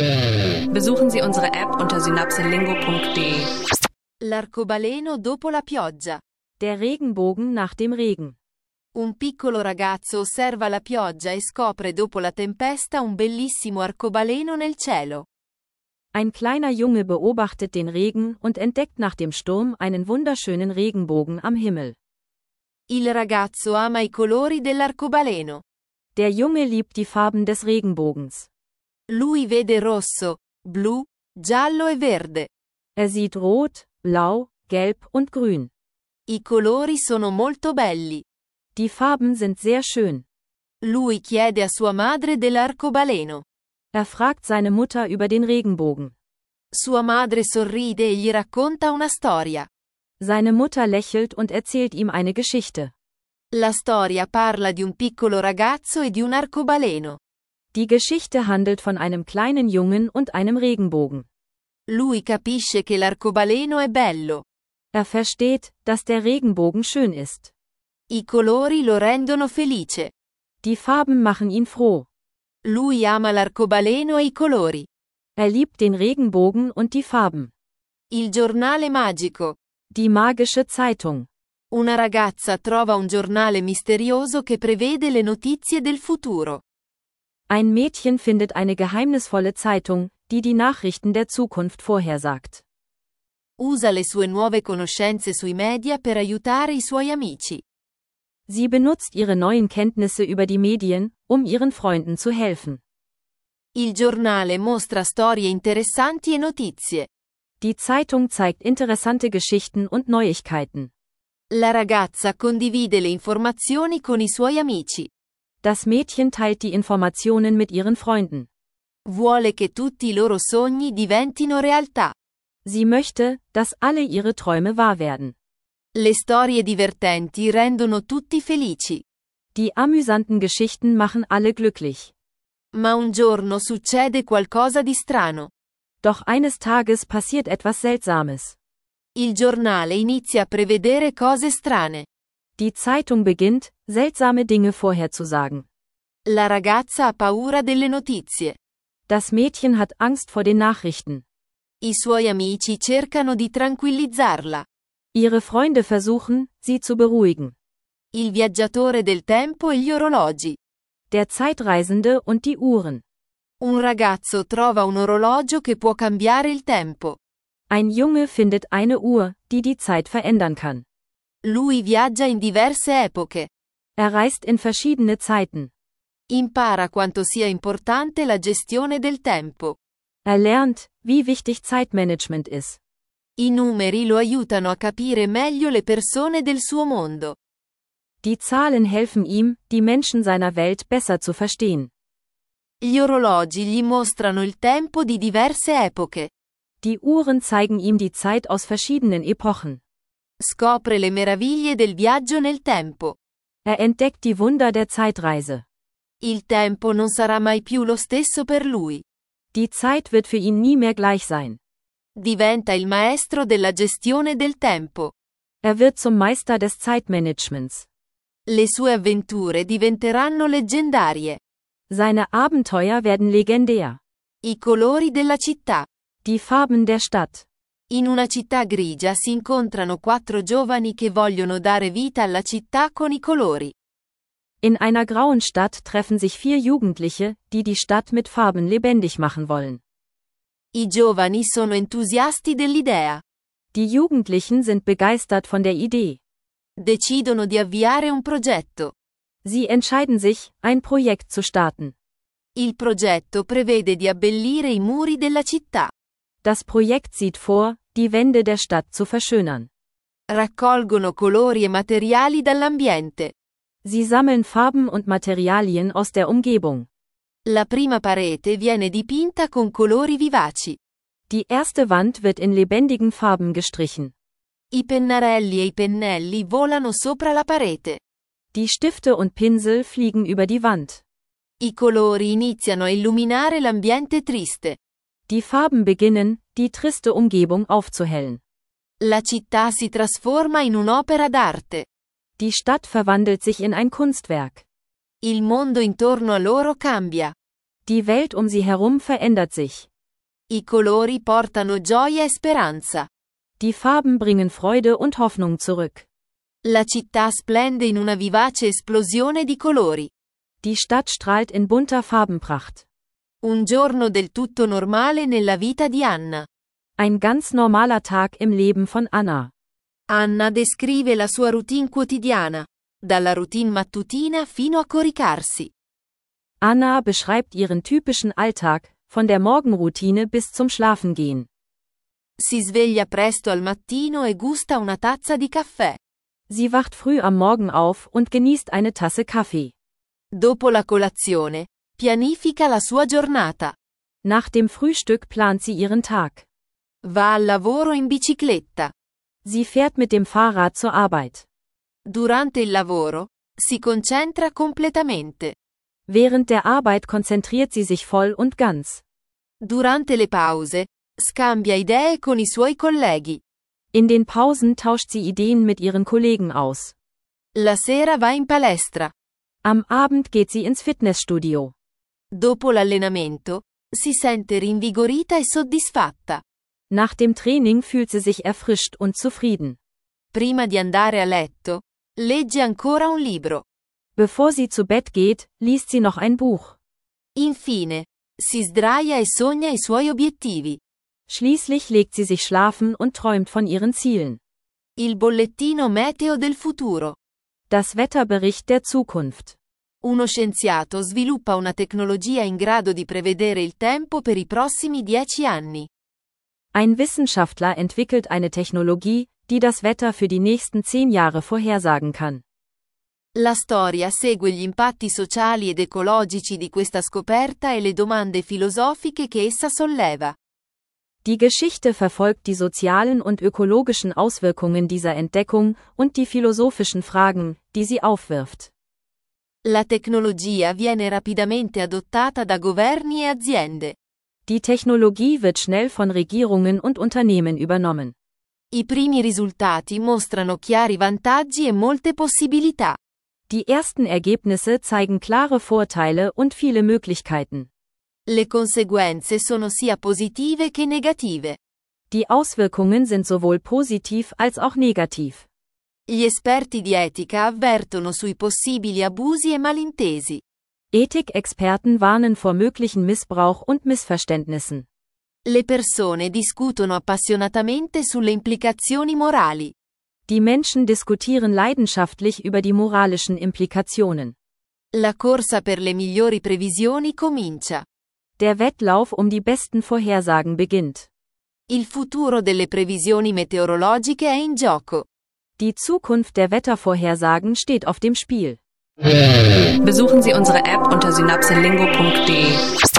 Besuchen Sie unsere App unter synapselingo.de. L'arcobaleno dopo la pioggia. Der Regenbogen nach dem Regen. Un piccolo ragazzo osserva la pioggia e scopre dopo la tempesta un bellissimo arcobaleno nel cielo. Ein kleiner Junge beobachtet den Regen und entdeckt nach dem Sturm einen wunderschönen Regenbogen am Himmel. Il ragazzo ama i colori dell'arcobaleno. Der Junge liebt die Farben des Regenbogens. Lui vede rosso, blu, giallo e verde. Er sieht rot, blau, gelb und grün. I colori sono molto belli. Die Farben sind sehr schön. Lui chiede a sua madre dell'arcobaleno. Er fragt seine Mutter über den Regenbogen. Sua madre sorride e gli racconta una storia. Seine Mutter lächelt und erzählt ihm eine Geschichte. La storia parla di un piccolo ragazzo e di un arcobaleno. Die Geschichte handelt von einem kleinen Jungen und einem Regenbogen. Lui capisce che l'arcobaleno è bello. Er versteht, dass der Regenbogen schön ist. I colori lo rendono felice. Die Farben machen ihn froh. Lui ama l'arcobaleno e i colori. Er liebt den Regenbogen und die Farben. Il giornale magico. Die magische Zeitung. Una ragazza trova un giornale misterioso che prevede le notizie del futuro. Ein Mädchen findet eine geheimnisvolle Zeitung, die die Nachrichten der Zukunft vorhersagt. Usa le sue nuove conoscenze sui media per aiutare i suoi amici. Sie benutzt ihre neuen Kenntnisse über die Medien, um ihren Freunden zu helfen. Il giornale mostra storie interessanti e notizie. Die Zeitung zeigt interessante Geschichten und Neuigkeiten. La ragazza condivide le informazioni con i suoi amici. Das Mädchen teilt die Informationen mit ihren Freunden. Vuole che tutti i loro sogni diventino realtà. Sie möchte, dass alle ihre Träume wahr werden. Le storie divertenti rendono tutti felici. Die amüsanten Geschichten machen alle glücklich. Ma un giorno succede qualcosa di strano. Doch eines Tages passiert etwas Seltsames. Il giornale inizia a prevedere cose strane. Die Zeitung beginnt, seltsame Dinge vorherzusagen. La ragazza ha paura delle notizie. Das Mädchen hat Angst vor den Nachrichten. I suoi amici cercano di tranquillizzarla. Ihre Freunde versuchen, sie zu beruhigen. Il viaggiatore del tempo e gli orologi. Der Zeitreisende und die Uhren. Un ragazzo trova un orologio che può cambiare il tempo. Ein Junge findet eine Uhr, die die Zeit verändern kann. Lui viaggia in diverse epoche. Er reist in verschiedene Zeiten. Impara quanto sia importante la gestione del tempo. Er lernt, wie wichtig Zeitmanagement ist. I numeri lo aiutano a capire meglio le persone del suo mondo. Die Zahlen helfen ihm, die Menschen seiner Welt besser zu verstehen. Gli orologi gli mostrano il tempo di diverse epoche. Die Uhren zeigen ihm die Zeit aus verschiedenen Epochen. Scopre le meraviglie del viaggio nel tempo. Er entdeckt die Wunder der Zeitreise. Il tempo non sarà mai più lo stesso per lui. Die Zeit wird für ihn nie mehr gleich sein. Diventa il maestro della gestione del tempo. Er wird zum Meister des Zeitmanagements. Le sue avventure diventeranno leggendarie. Seine Abenteuer werden legendär. I colori della città. Die Farben der Stadt. In una città grigia si incontrano 4 giovani che vogliono dare vita alla città con i colori. In einer grauen Stadt treffen sich 4 Jugendliche, die die Stadt mit Farben lebendig machen wollen. I giovani sono entusiasti dell'idea. Die Jugendlichen sind begeistert von der Idee. Decidono di avviare un progetto. Sie entscheiden sich, ein Projekt zu starten. Il progetto prevede di abbellire i muri della città. Das Projekt sieht vor, die Wände der Stadt zu verschönern. Raccolgono colori e materiali dall'ambiente. Sie sammeln Farben und Materialien aus der Umgebung. La prima parete viene dipinta con colori vivaci. Die erste Wand wird in lebendigen Farben gestrichen. I pennarelli e i pennelli volano sopra la parete. Die Stifte und Pinsel fliegen über die Wand. I colori iniziano a illuminare l'ambiente triste. Die Farben beginnen, die triste Umgebung aufzuhellen. La città si trasforma in un'opera d'arte. Die Stadt verwandelt sich in ein Kunstwerk. Il mondo intorno a loro cambia. Die Welt um sie herum verändert sich. I colori portano gioia e speranza. Die Farben bringen Freude und Hoffnung zurück. La città splende in una vivace esplosione di colori. Die Stadt strahlt in bunter Farbenpracht. Un giorno del tutto normale nella vita di Anna. Ein ganz normaler Tag im Leben von Anna. Anna descrive la sua routine quotidiana, dalla routine mattutina fino a coricarsi. Anna beschreibt ihren typischen Alltag, von der Morgenroutine bis zum Schlafengehen. Si sveglia presto al mattino e gusta una tazza di caffè. Sie wacht früh am Morgen auf und genießt eine Tasse Kaffee. Dopo la colazione, pianifica la sua giornata. Nach dem Frühstück plant sie ihren Tag. Va al lavoro in bicicletta. Sie fährt mit dem Fahrrad zur Arbeit. Durante il lavoro, si concentra completamente. Während der Arbeit konzentriert sie sich voll und ganz. Durante le pause, scambia idee con i suoi colleghi. In den Pausen tauscht sie Ideen mit ihren Kollegen aus. La sera va in palestra. Am Abend geht sie ins Fitnessstudio. Dopo l'allenamento, si sente rinvigorita e soddisfatta. Nach dem Training fühlt sie sich erfrischt und zufrieden. Prima di andare a letto, legge ancora un libro. Bevor sie zu Bett geht, liest sie noch ein Buch. Infine, si sdraia e sogna i suoi obiettivi. Schließlich legt sie sich schlafen und träumt von ihren Zielen. Il bollettino meteo del futuro. Das Wetterbericht der Zukunft. Uno scienziato sviluppa una tecnologia in grado di prevedere il tempo per i prossimi 10 anni. Ein Wissenschaftler entwickelt eine Technologie, die das Wetter für die nächsten 10 Jahre vorhersagen kann. La storia segue gli impatti sociali ed ecologici di questa scoperta e le domande filosofiche che essa solleva. Die Geschichte verfolgt die sozialen und ökologischen Auswirkungen dieser Entdeckung und die philosophischen Fragen, die sie aufwirft. La tecnologia viene rapidamente adottata da governi e aziende. Die Technologie wird schnell von Regierungen und Unternehmen übernommen. I primi risultati mostrano chiari vantaggi e molte possibilità. Die ersten Ergebnisse zeigen klare Vorteile und viele Möglichkeiten. Le conseguenze sono sia positive che negative. Die Auswirkungen sind sowohl positiv als auch negativ. Gli esperti di etica avvertono sui possibili abusi e malintesi. Ethikexperten warnen vor möglichen Missbrauch und Missverständnissen. Le persone discutono appassionatamente sulle implicazioni morali. Die Menschen diskutieren leidenschaftlich über die moralischen Implikationen. La corsa per le migliori previsioni comincia. Der Wettlauf um die besten Vorhersagen beginnt. Il futuro delle previsioni meteorologiche è in gioco. Die Zukunft der Wettervorhersagen steht auf dem Spiel. Besuchen Sie unsere App unter synapselingo.de.